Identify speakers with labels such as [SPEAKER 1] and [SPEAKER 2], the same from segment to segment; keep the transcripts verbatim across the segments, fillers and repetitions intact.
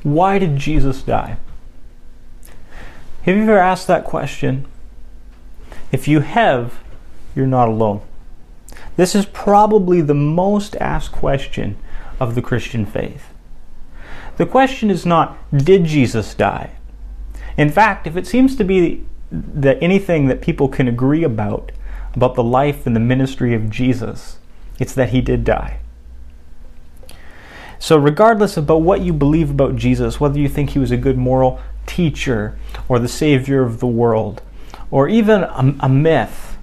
[SPEAKER 1] why did Jesus die? Have you ever asked that question? If you have, you're not alone. This is probably the most asked question of the Christian faith. The question is not, did Jesus die? In fact, if it seems to be that anything that people can agree about, about the life and the ministry of Jesus, it's that he did die. So regardless about what you believe about Jesus, whether you think he was a good moral teacher or the savior of the world, or even a, a myth,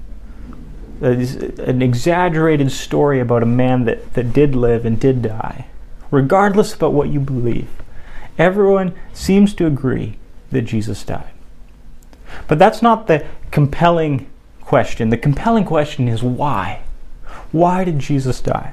[SPEAKER 1] an exaggerated story about a man that, that did live and did die, regardless about what you believe, everyone seems to agree that Jesus died. But that's not the compelling question. The compelling question is why? Why did Jesus die?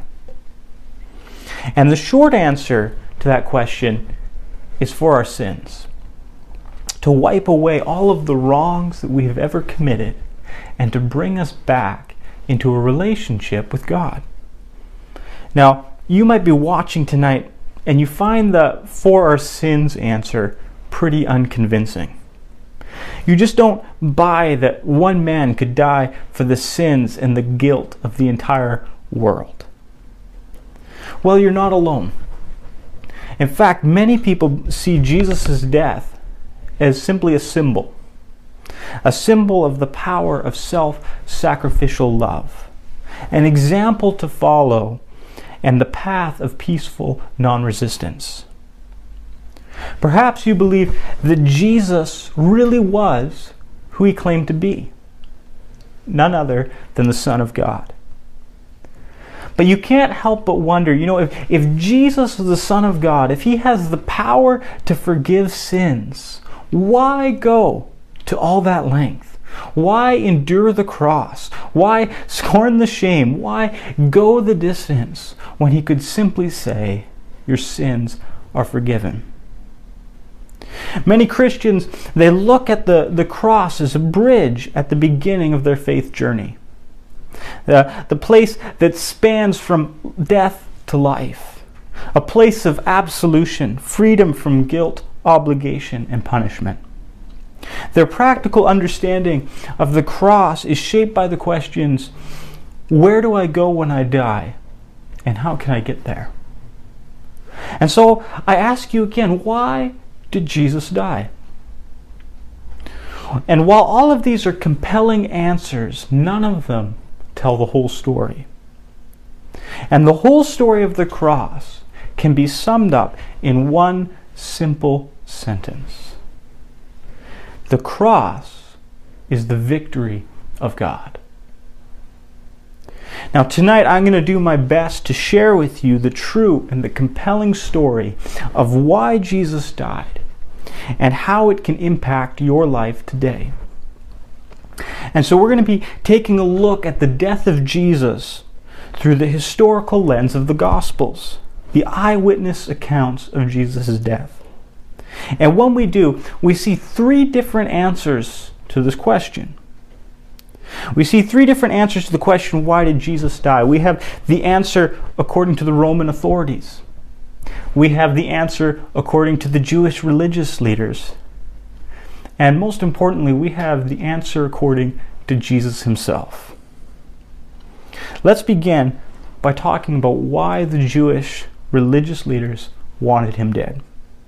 [SPEAKER 1] And the short answer to that question is for our sins. To wipe away all of the wrongs that we have ever committed and to bring us back into a relationship with God. Now, you might be watching tonight and you find the for our sins answer pretty unconvincing. You just don't buy that one man could die for the sins and the guilt of the entire world. Well, you're not alone. In fact, many people see Jesus' death as simply a symbol. A symbol of the power of self-sacrificial love. An example to follow and the path of peaceful non-resistance. Perhaps you believe that Jesus really was who he claimed to be. None other than the Son of God. But you can't help but wonder, you know, if, if Jesus is the Son of God, if he has the power to forgive sins, why go to all that length? Why endure the cross? Why scorn the shame? Why go the distance when he could simply say, your sins are forgiven? Many Christians, they look at the, the cross as a bridge at the beginning of their faith journey. The, the place that spans from death to life. A place of absolution, freedom from guilt, obligation, and punishment. Their practical understanding of the cross is shaped by the questions, where do I go when I die? And how can I get there? And so I ask you again, why did Jesus die? And while all of these are compelling answers, none of them tell the whole story. And the whole story of the cross can be summed up in one simple sentence. The cross is the victory of God. Now tonight I'm going to do my best to share with you the true and the compelling story of why Jesus died and how it can impact your life today. And so we're going to be taking a look at the death of Jesus through the historical lens of the Gospels, the eyewitness accounts of Jesus' death. And when we do, we see three different answers to this question. We see three different answers to the question, why did Jesus die? We have the answer according to the Roman authorities. We have the answer according to the Jewish religious leaders. And most importantly, we have the answer according to Jesus himself. Let's begin by talking about why the Jewish religious leaders wanted him dead.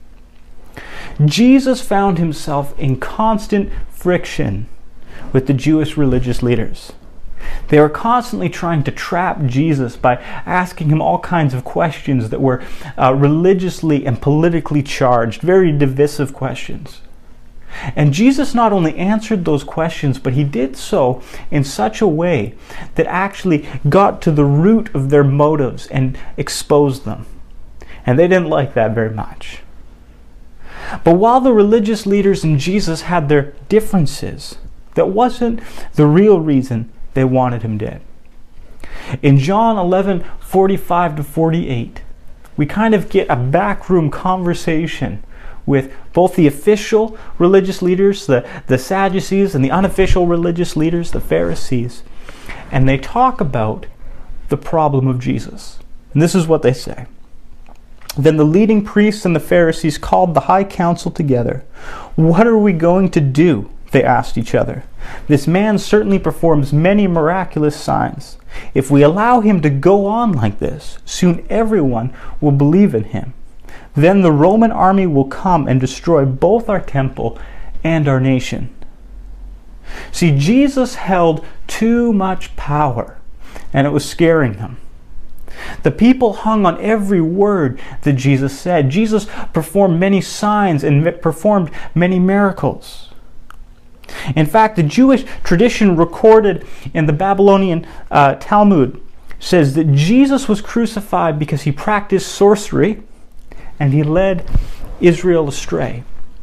[SPEAKER 1] Jesus found himself in constant friction with the Jewish religious leaders. They were constantly trying to trap Jesus by asking him all kinds of questions that were uh, religiously and politically charged, very divisive questions. And Jesus not only answered those questions, but he did so in such a way that actually got to the root of their motives and exposed them. And they didn't like that very much. But while the religious leaders and Jesus had their differences, that wasn't the real reason they wanted him dead. In John eleven, forty-five to forty-eight, we kind of get a backroom conversation with both the official religious leaders, the, the Sadducees, and the unofficial religious leaders, the Pharisees. And they talk about the problem of Jesus. And this is what they say. Then the leading priests and the Pharisees called the high council together. "What are we going to do?" they asked each other. "This man certainly performs many miraculous signs. If we allow him to go on like this, soon everyone will believe in him. Then the Roman army will come and destroy both our temple and our nation." See, Jesus held too much power, and it was scaring them. The people hung on every word that Jesus said. Jesus performed many signs and performed many miracles. In fact, the Jewish tradition recorded in the Babylonian uh, Talmud says that Jesus was crucified because he practiced sorcery and he led Israel astray.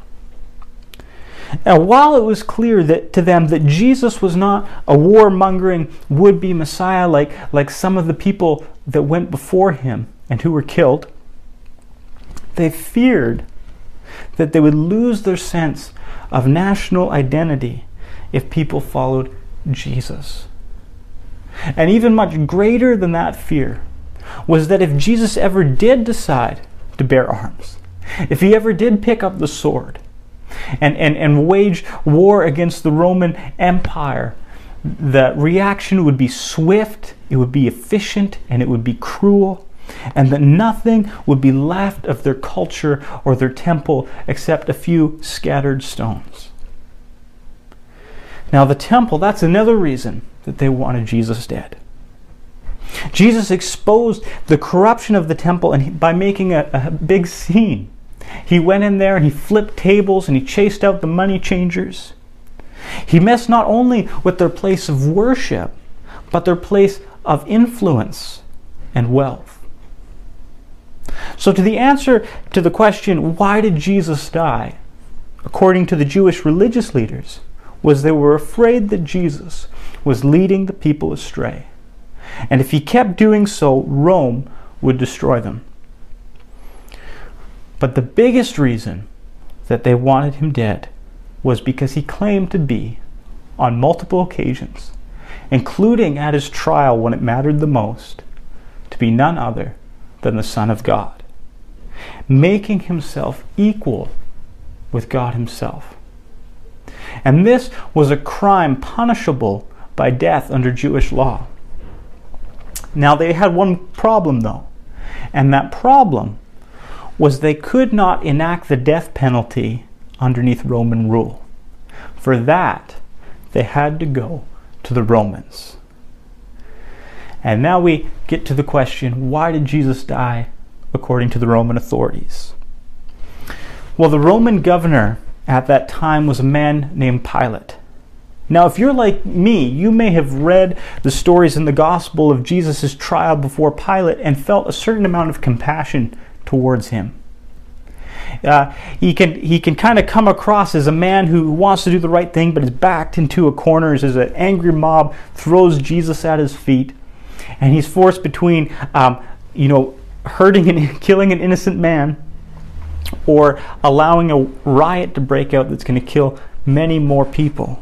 [SPEAKER 1] Now, while it was clear that to them that Jesus was not a warmongering would-be Messiah like, like some of the people that went before him and who were killed, they feared that they would lose their sense of national identity if people followed Jesus. And even much greater than that fear was that if Jesus ever did decide to bear arms, if he ever did pick up the sword and, and, and wage war against the Roman Empire, the reaction would be swift, it would be efficient, and it would be cruel, and that nothing would be left of their culture or their temple except a few scattered stones. Now the temple, that's another reason that they wanted Jesus dead. Jesus exposed the corruption of the temple and he, by making a, a big scene. He went in there and he flipped tables and he chased out the money changers. He messed not only with their place of worship, but their place of influence and wealth. So to the answer to the question, why did Jesus die? According to the Jewish religious leaders, was they were afraid that Jesus was leading the people astray. And if he kept doing so, Rome would destroy them. But the biggest reason that they wanted him dead was because he claimed to be, on multiple occasions, including at his trial when it mattered the most, to be none other than the Son of God, making himself equal with God himself. And this was a crime punishable by death under Jewish law. Now they had one problem though, and that problem was they could not enact the death penalty underneath Roman rule. For that, they had to go to the Romans. And now we get to the question, why did Jesus die according to the Roman authorities? Well, the Roman governor at that time was a man named Pilate. Now, if you're like me, you may have read the stories in the gospel of Jesus' trial before Pilate and felt a certain amount of compassion towards him. Uh, he can he can kind of come across as a man who wants to do the right thing but is backed into a corner as an angry mob throws Jesus at his feet, and he's forced between um, you know hurting and killing an innocent man or allowing a riot to break out that's going to kill many more people.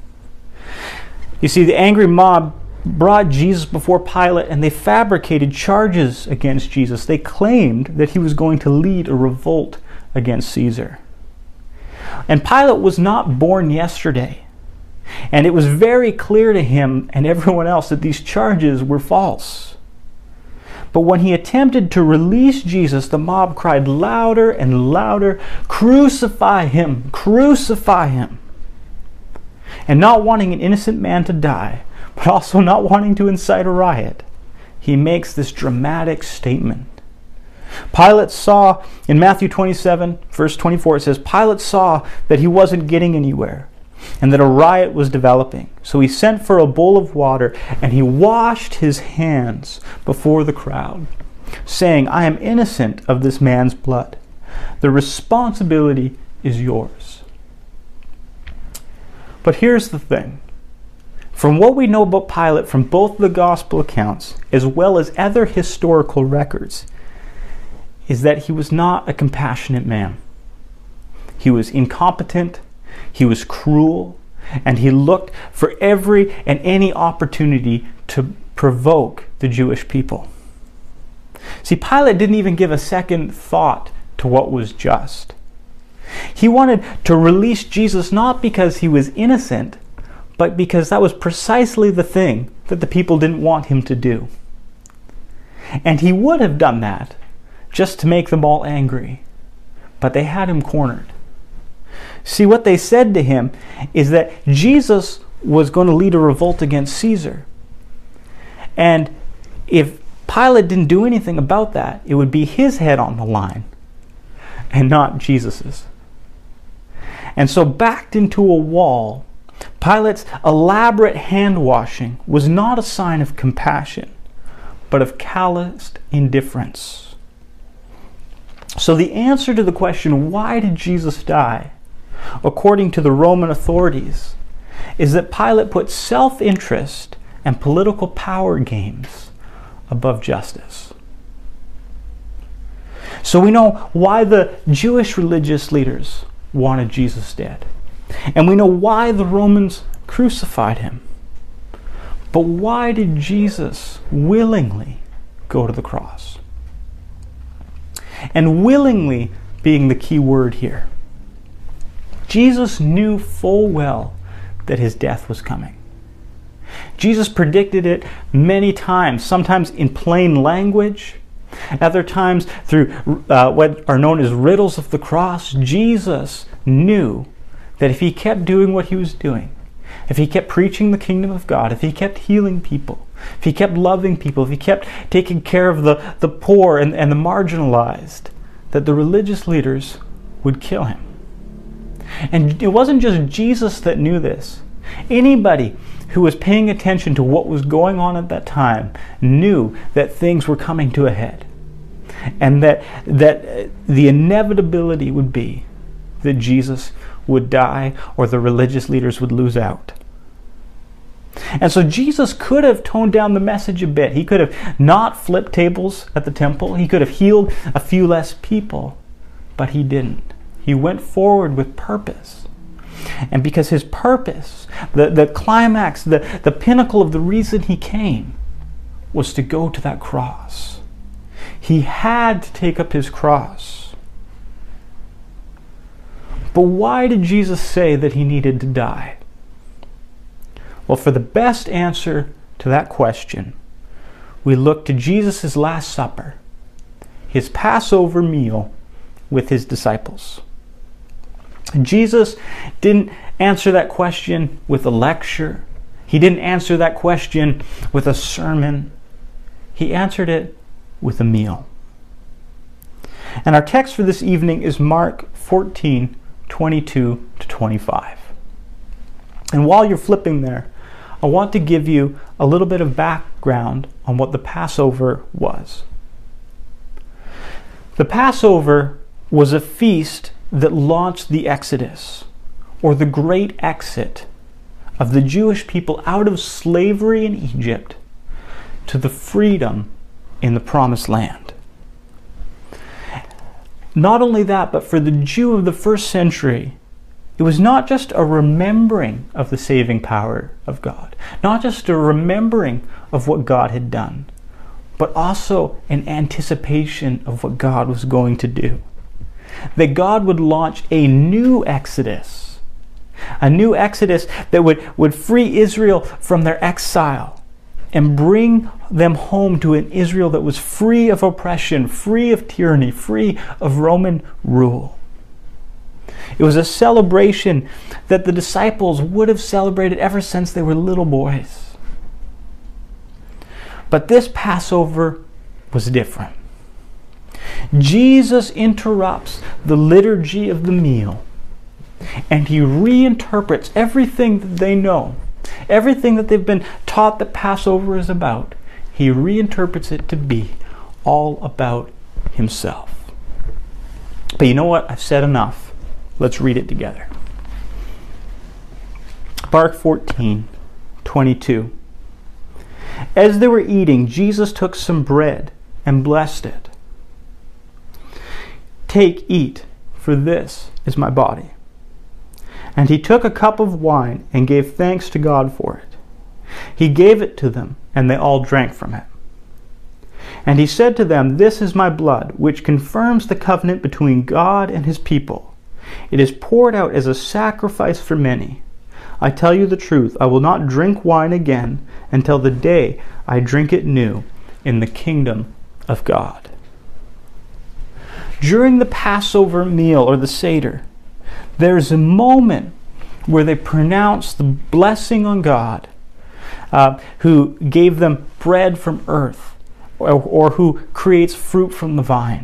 [SPEAKER 1] You see, the angry mob brought Jesus before Pilate and they fabricated charges against Jesus. They claimed that he was going to lead a revolt against Caesar. And Pilate was not born yesterday. And it was very clear to him and everyone else that these charges were false. But when he attempted to release Jesus, the mob cried louder and louder, "Crucify him! Crucify him!" And not wanting an innocent man to die, but also not wanting to incite a riot, he makes this dramatic statement. Pilate saw, in Matthew twenty-seven, verse twenty-four, it says, Pilate saw that he wasn't getting anywhere and that a riot was developing. So he sent for a bowl of water and he washed his hands before the crowd, saying, "I am innocent of this man's blood. The responsibility is yours." But here's the thing. From what we know about Pilate from both the gospel accounts as well as other historical records, is that he was not a compassionate man. He was incompetent, he was cruel, and he looked for every and any opportunity to provoke the Jewish people. See, Pilate didn't even give a second thought to what was just. He wanted to release Jesus not because he was innocent, but because that was precisely the thing that the people didn't want him to do. And he would have done that just to make them all angry, but they had him cornered. See, what they said to him is that Jesus was going to lead a revolt against Caesar. And if Pilate didn't do anything about that, it would be his head on the line and not Jesus's. And so, backed into a wall, Pilate's elaborate hand-washing was not a sign of compassion, but of calloused indifference. So the answer to the question, why did Jesus die, according to the Roman authorities, is that Pilate put self-interest and political power games above justice. So we know why the Jewish religious leaders wanted Jesus dead. And we know why the Romans crucified him. But why did Jesus willingly go to the cross? And willingly being the key word here. Jesus knew full well that his death was coming. Jesus predicted it many times, sometimes in plain language, other times through uh, what are known as riddles of the cross. Jesus knew that if he kept doing what he was doing, if he kept preaching the kingdom of God, if he kept healing people, if he kept loving people, if he kept taking care of the, the poor and, and the marginalized, that the religious leaders would kill him. And it wasn't just Jesus that knew this. Anybody who was paying attention to what was going on at that time knew that things were coming to a head. And that, that the inevitability would be that Jesus would die or the religious leaders would lose out. And so Jesus could have toned down the message a bit. He could have not flipped tables at the temple. He could have healed a few less people. But he didn't. He went forward with purpose. And because his purpose, the, the climax, the, the pinnacle of the reason he came, was to go to that cross. He had to take up his cross. But why did Jesus say that he needed to die? Well, for the best answer to that question, we look to Jesus' Last Supper, his Passover meal with his disciples. Jesus didn't answer that question with a lecture. He didn't answer that question with a sermon. He answered it with a meal. And our text for this evening is Mark fourteen, twenty-two to twenty-five. And while you're flipping there, I want to give you a little bit of background on what the Passover was. The Passover was a feast that launched the Exodus, or the great exit of the Jewish people out of slavery in Egypt to the freedom in the Promised Land. Not only that, but for the Jew of the first century, it was not just a remembering of the saving power of God, not just a remembering of what God had done, but also an anticipation of what God was going to do. That God would launch a new exodus, a new exodus that would, would free Israel from their exile and bring them home to an Israel that was free of oppression, free of tyranny, free of Roman rule. It was a celebration that the disciples would have celebrated ever since they were little boys. But this Passover was different. Jesus interrupts the liturgy of the meal, and he reinterprets everything that they know, everything that they've been taught that Passover is about. He reinterprets it to be all about himself. But you know what? I've said enough. Let's read it together. Mark fourteen, twenty-two. As they were eating, Jesus took some bread and blessed it. Take, eat, for this is my body. And he took a cup of wine and gave thanks to God for it. He gave it to them, and they all drank from it. And he said to them, "This is my blood, which confirms the covenant between God and his people. It is poured out as a sacrifice for many. I tell you the truth, I will not drink wine again until the day I drink it new in the kingdom of God." During the Passover meal or the Seder, there's a moment where they pronounce the blessing on God, uh, who gave them bread from earth, or, or who creates fruit from the vine.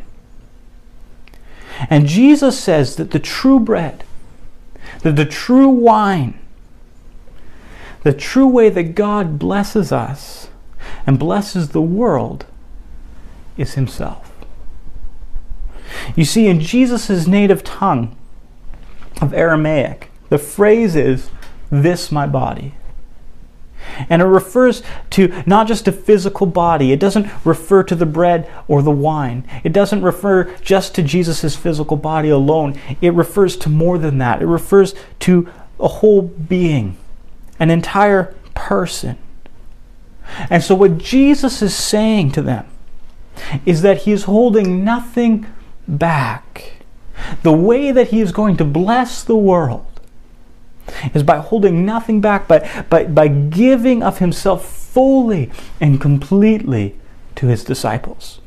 [SPEAKER 1] And Jesus says that the true bread, that the true wine, the true way that God blesses us and blesses the world is himself. You see, in Jesus' native tongue of Aramaic, the phrase is, "This my body." And it refers to not just a physical body. It doesn't refer to the bread or the wine. It doesn't refer just to Jesus' physical body alone. It refers to more than that. It refers to a whole being, an entire person. And so what Jesus is saying to them is that he is holding nothing back. The way that he is going to bless the world is by holding nothing back, but, but by giving of himself fully and completely to his disciples.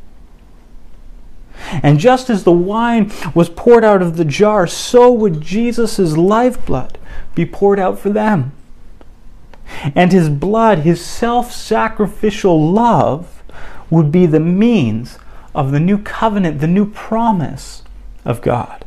[SPEAKER 1] And just as the wine was poured out of the jar, so would Jesus' lifeblood be poured out for them. And his blood, his self-sacrificial love, would be the means of the new covenant, the new promise of God.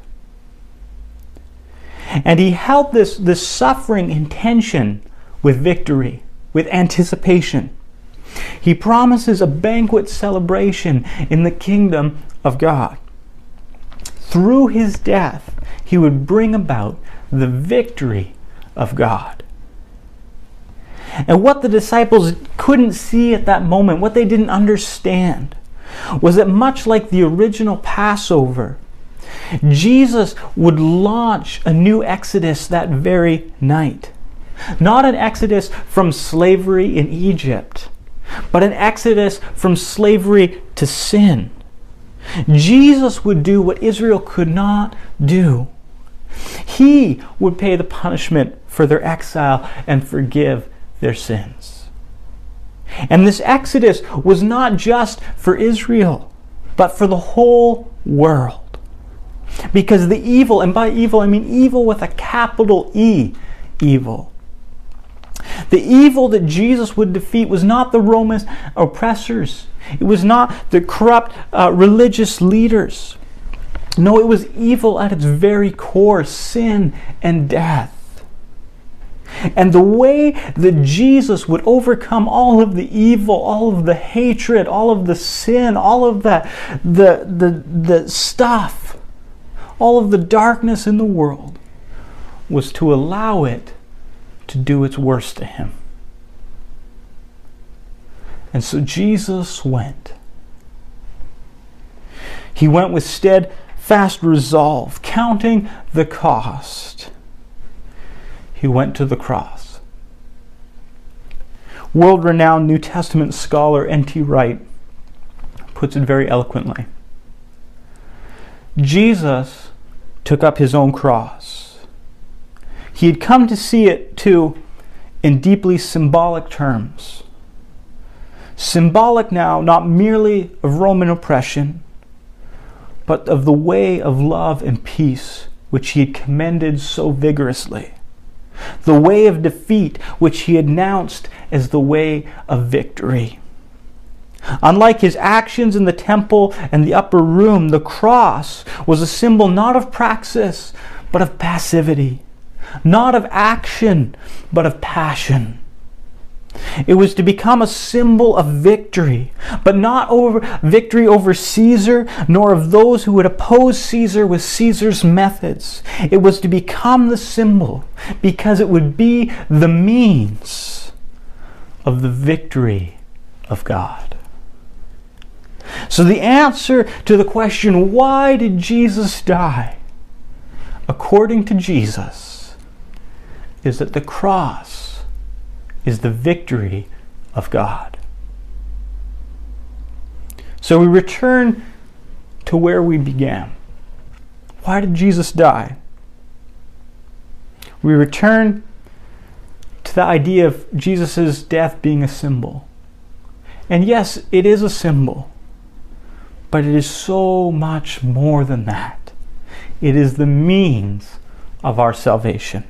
[SPEAKER 1] And he held this, this suffering in tension with victory, with anticipation. He promises a banquet celebration in the kingdom of God. Through his death, he would bring about the victory of God. And what the disciples couldn't see at that moment, what they didn't understand, was that much like the original Passover, Jesus would launch a new exodus that very night. Not an exodus from slavery in Egypt, but an exodus from slavery to sin. Jesus would do what Israel could not do. He would pay the punishment for their exile and forgive their sins. And this exodus was not just for Israel, but for the whole world. Because the evil, and by evil I mean evil with a capital E, evil. The evil that Jesus would defeat was not the Roman oppressors. It was not the corrupt uh, religious leaders. No, it was evil at its very core, sin and death. And the way that Jesus would overcome all of the evil, all of the hatred, all of the sin, all of the, the, the, the stuff, all of the darkness in the world, was to allow it to do its worst to him. And so Jesus went. He went with steadfast resolve, counting the cost. He went to the cross. World-renowned New Testament scholar N T Wright puts it very eloquently. Jesus took up his own cross. He had come to see it, too, in deeply symbolic terms. Symbolic now, not merely of Roman oppression, but of the way of love and peace which he had commended so vigorously. The way of defeat which he announced as the way of victory. Unlike his actions in the temple and the upper room, the cross was a symbol not of praxis, but of passivity. Not of action, but of passion. It was to become a symbol of victory, but not over victory over Caesar, nor of those who would oppose Caesar with Caesar's methods. It was to become the symbol, because it would be the means of the victory of God. So the answer to the question, why did Jesus die? According to Jesus, is that the cross is the victory of God. So we return to where we began. Why did Jesus die? We return to the idea of Jesus' death being a symbol. And yes, it is a symbol, but it is so much more than that. It is the means of our salvation.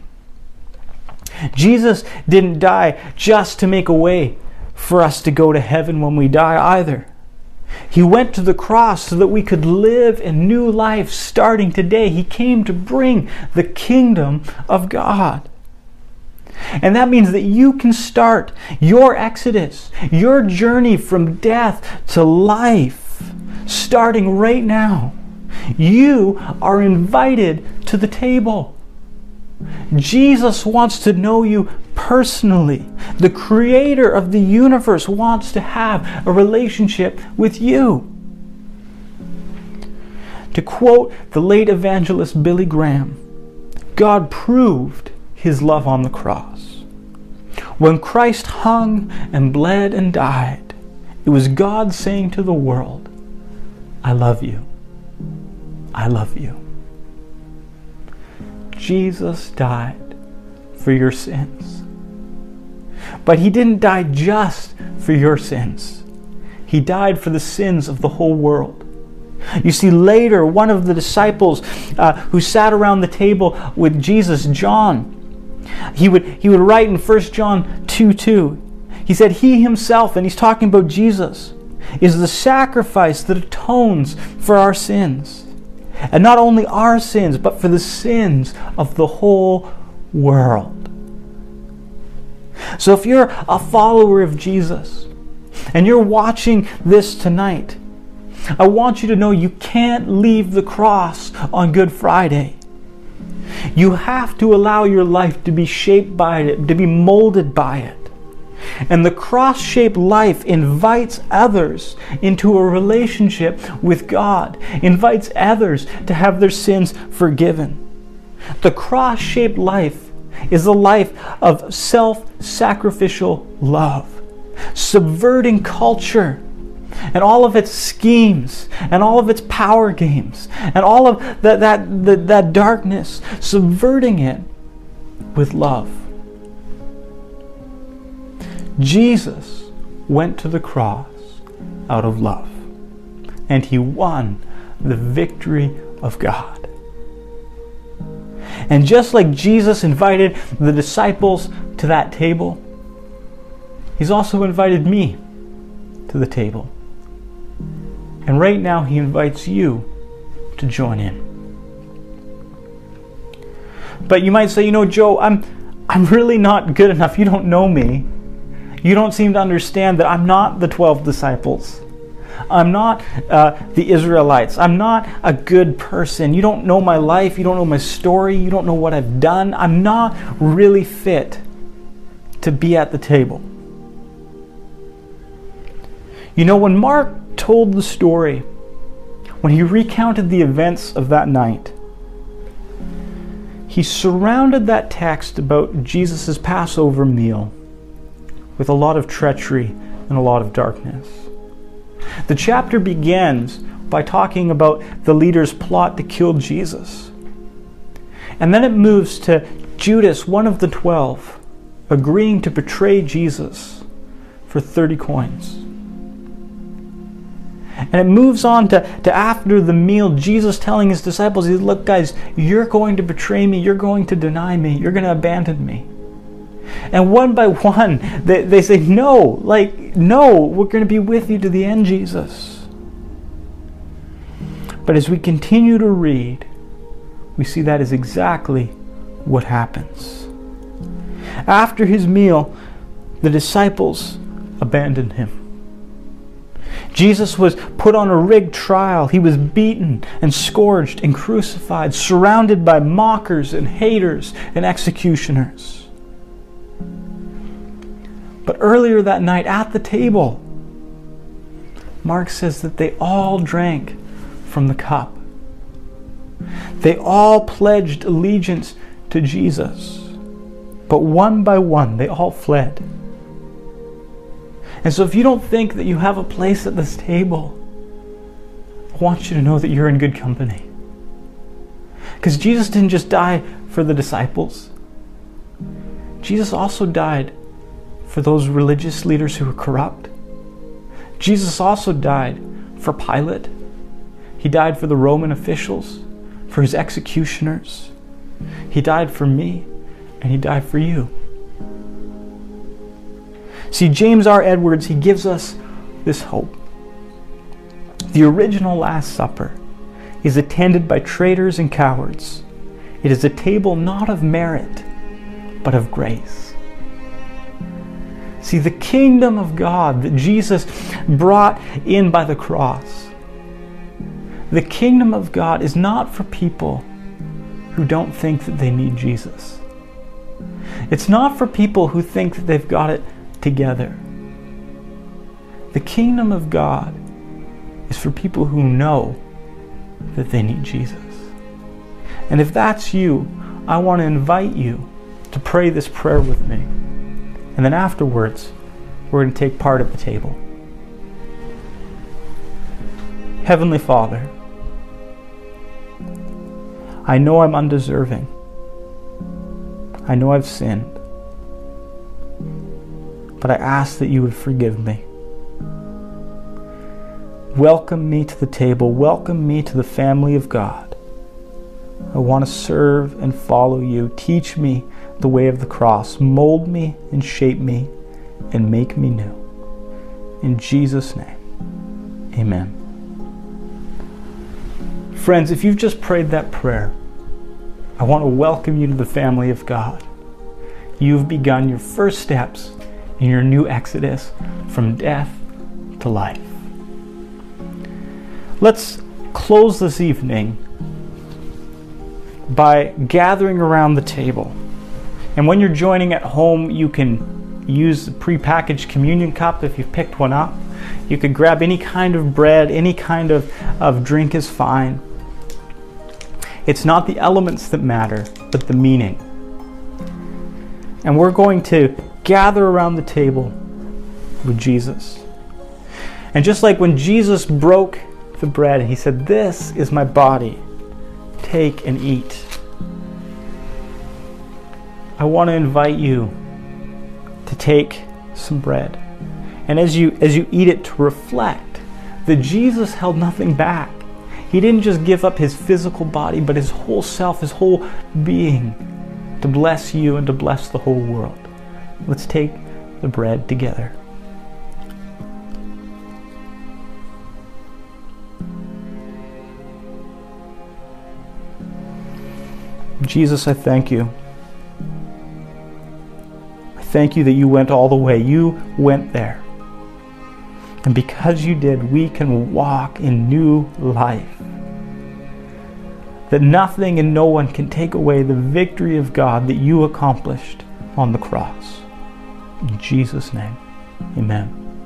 [SPEAKER 1] Jesus didn't die just to make a way for us to go to heaven when we die either. He went to the cross so that we could live a new life starting today. He came to bring the kingdom of God. And that means that you can start your exodus, your journey from death to life, starting right now. You are invited to the table. Jesus wants to know you personally. The creator of the universe wants to have a relationship with you. To quote the late evangelist Billy Graham, God proved his love on the cross. When Christ hung and bled and died, it was God saying to the world, I love you. I love you. Jesus died for your sins. But he didn't die just for your sins. He died for the sins of the whole world. You see, later, one of the disciples uh, who sat around the table with Jesus, John, he would, he would write in First John two two, he said, he himself, and he's talking about Jesus, is the sacrifice that atones for our sins. And not only our sins, but for the sins of the whole world. So if you're a follower of Jesus, and you're watching this tonight, I want you to know you can't leave the cross on Good Friday. You have to allow your life to be shaped by it, to be molded by it. And the cross-shaped life invites others into a relationship with God, invites others to have their sins forgiven. The cross-shaped life is a life of self-sacrificial love, subverting culture and all of its schemes and all of its power games and all of that, that, that, that darkness, subverting it with love. Jesus went to the cross out of love, and he won the victory of God. And just like Jesus invited the disciples to that table, he's also invited me to the table. And right now he invites you to join in. But you might say, you know, Joe, I'm I'm really not good enough. You don't know me. You don't seem to understand that I'm not the twelve disciples. I'm not uh, the Israelites. I'm not a good person. You don't know my life. You don't know my story. You don't know what I've done. I'm not really fit to be at the table. You know, when Mark told the story, when he recounted the events of that night, he surrounded that text about Jesus' Passover meal with a lot of treachery and a lot of darkness. The chapter begins by talking about the leaders' plot to kill Jesus. And then it moves to Judas, one of the twelve, agreeing to betray Jesus for thirty coins. And it moves on to, to after the meal, Jesus telling his disciples, look guys, you're going to betray me, you're going to deny me, you're going to abandon me. And one by one, they, they say, no, like, no, we're going to be with you to the end, Jesus. But as we continue to read, we see that is exactly what happens. After his meal, the disciples abandoned him. Jesus was put on a rigged trial. He was beaten and scourged and crucified, surrounded by mockers and haters and executioners. But earlier that night at the table, Mark says that they all drank from the cup. They all pledged allegiance to Jesus. But one by one, they all fled. And so if you don't think that you have a place at this table, want you to know that you're in good company. Because Jesus didn't just die for the disciples. Jesus also died for those religious leaders who were corrupt. Jesus also died for Pilate. He died for the Roman officials, for his executioners. He died for me, and he died for you. See, James R. Edwards, he gives us this hope. The original Last Supper is attended by traitors and cowards. It is a table not of merit, but of grace. See, the kingdom of God that Jesus brought in by the cross, the kingdom of God is not for people who don't think that they need Jesus. It's not for people who think that they've got it together. The kingdom of God is for people who know that they need Jesus. And if that's you, I want to invite you to pray this prayer with me. And then afterwards, we're going to take part at the table. Heavenly Father, I know I'm undeserving. I know I've sinned. But I ask that you would forgive me. Welcome me to the table. Welcome me to the family of God. I want to serve and follow you. Teach me the way of the cross. Mold me and shape me and make me new. In Jesus' name, amen. Friends, if you've just prayed that prayer, I want to welcome you to the family of God. You've begun your first steps in your new exodus from death to life. Let's close this evening by gathering around the table. And when you're joining at home, you can use the prepackaged communion cup if you've picked one up. You could grab any kind of bread, any kind of, of drink is fine. It's not the elements that matter, but the meaning. And we're going to gather around the table with Jesus. And just like when Jesus broke the bread, he said, "This is my body. Take and eat." I want to invite you to take some bread. And as you as you eat it, to reflect that Jesus held nothing back. He didn't just give up his physical body, but his whole self, his whole being, to bless you and to bless the whole world. Let's take the bread together. Jesus, I thank you. I thank you that you went all the way. You went there. And because you did, we can walk in new life. That nothing and no one can take away the victory of God that you accomplished on the cross. In Jesus' name, amen.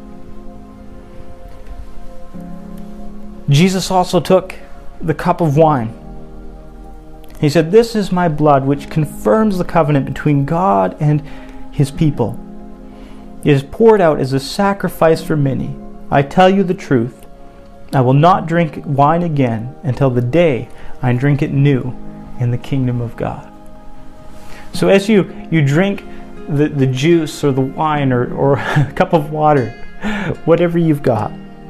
[SPEAKER 1] Jesus also took the cup of wine. He said, "This is my blood, which confirms the covenant between God and his people. It is poured out as a sacrifice for many. I tell you the truth, I will not drink wine again until the day I drink it new in the kingdom of God." So as you, you drink the, the juice or the wine or, or a cup of water, whatever you've got,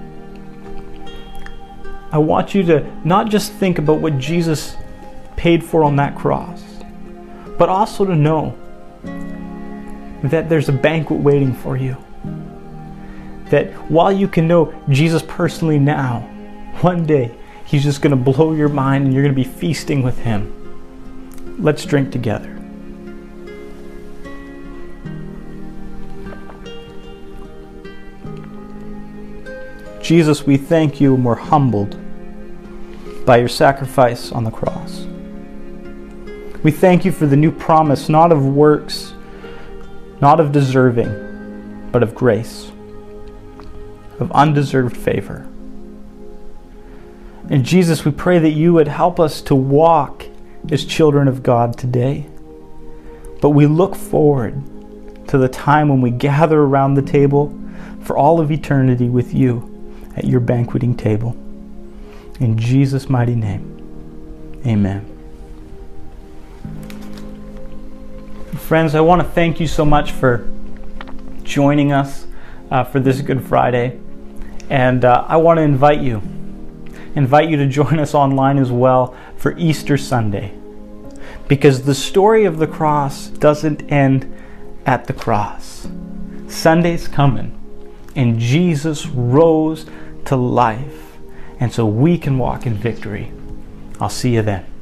[SPEAKER 1] I want you to not just think about what Jesus paid for on that cross, but also to know that there's a banquet waiting for you. That while you can know Jesus personally now, one day he's just going to blow your mind and you're going to be feasting with him. Let's drink together. Jesus, we thank you and we're humbled by your sacrifice on the cross. We thank you for the new promise, not of works, not of deserving, but of grace, of undeserved favor. And Jesus, we pray that you would help us to walk as children of God today. But we look forward to the time when we gather around the table for all of eternity with you at your banqueting table. In Jesus' mighty name, amen. Friends, I want to thank you so much for joining us uh, for this Good Friday. And uh, I want to invite you, invite you to join us online as well for Easter Sunday. Because the story of the cross doesn't end at the cross. Sunday's coming, and Jesus rose to life. And so we can walk in victory. I'll see you then.